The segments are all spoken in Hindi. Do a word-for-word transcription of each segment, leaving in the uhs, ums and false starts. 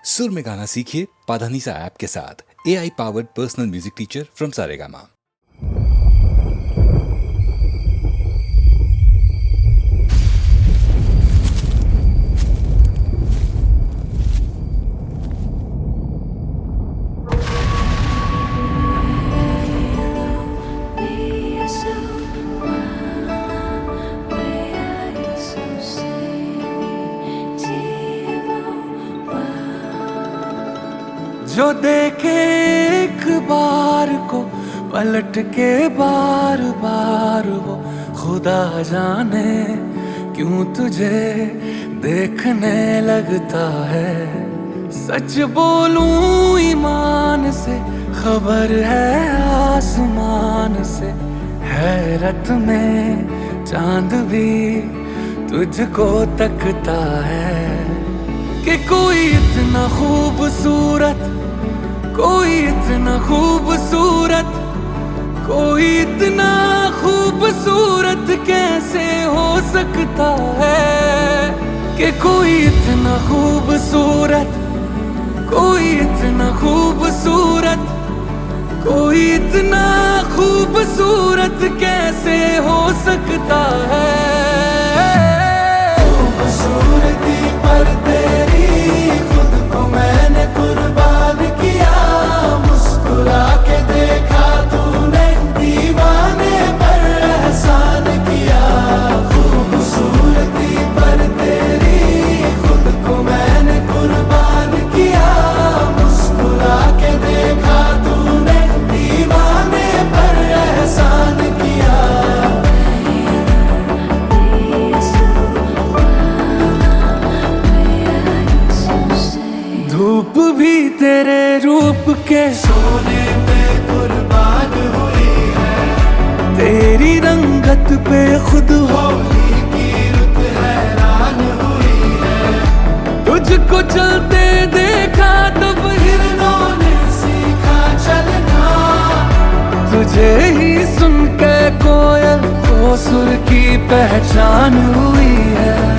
सुर में गाना सीखिए पाधानीसा ऐप के साथ। A I powered personal music teacher from Saregama. जो देखे एक बार को पलट के बार बार वो खुदा जाने क्यों तुझे देखने लगता है। सच बोलूं ईमान से खबर है आसमान से, हैरत में चांद भी तुझको तकता है कि कोई इतना खूबसूरत, कोई इतना खूबसूरत, कोई इतना खूबसूरत कैसे हो सकता है कि कोई इतना खूबसूरत, कोई इतना खूबसूरत, कोई इतना खूबसूरत कैसे हो सकता है। खूबसूरती पर तेरी खुद को मैंने कुर्बान किया, मुस्कुरा के देखा तूने दीवाने पर एहसान किया। खूबसूरती पर तेरी खुद को मैंने कुर्बान किया, मुस्कुरा के देखा तूने दीवाने पर एहसान किया। धूप भी तेरे रूप के सोने पे कुर्बान हुई है, तेरी रंगत पे खुद होली की रुत हैरान हुई है। तुझको चलते देखा तब हिरणों ने सीखा चलना, तुझे ही सुन के कोयल को सुर की पहचान हुई है।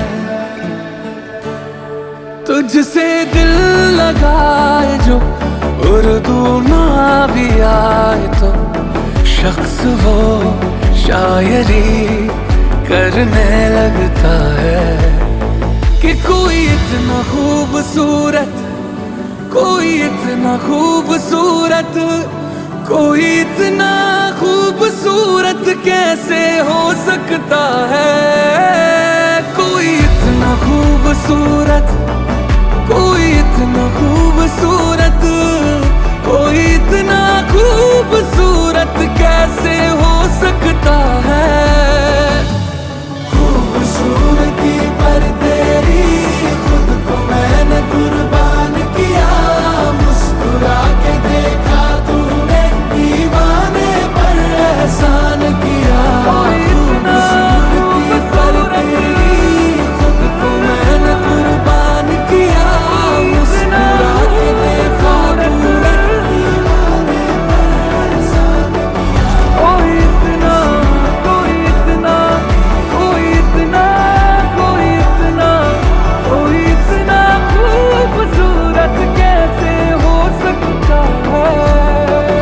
तुझसे दिल लगाए जो उर्दू ना भी आए तो शख्स वो शायरी करने लगता है कि कोई इतना खूबसूरत, कोई इतना खूबसूरत, कोई इतना खूबसूरत कैसे हो सकता है। कोई इतना खूबसूरत, कोई इतना खूबसूरत, कोई इतना खूबसूरत कैसे हो सकता है। खूबसूरती पर तेरी खुद को मैंने कुर्बान किया, मुस्कुरा के देखा तूने दीवाने पर एहसान किया। खूबसूरती पर तेरी खुद को मैंने कुर्बान किया, मुस्कुरा के देखा तूने दीवाने पर एहसान किया। कोई इतना, कोई इतना, कोई इतना, कोई इतना, कोई इतना खूबसूरत कैसे हो सकता है।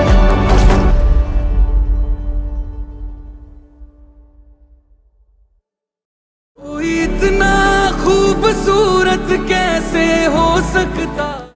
कोई इतना खूबसूरत कैसे हो सकता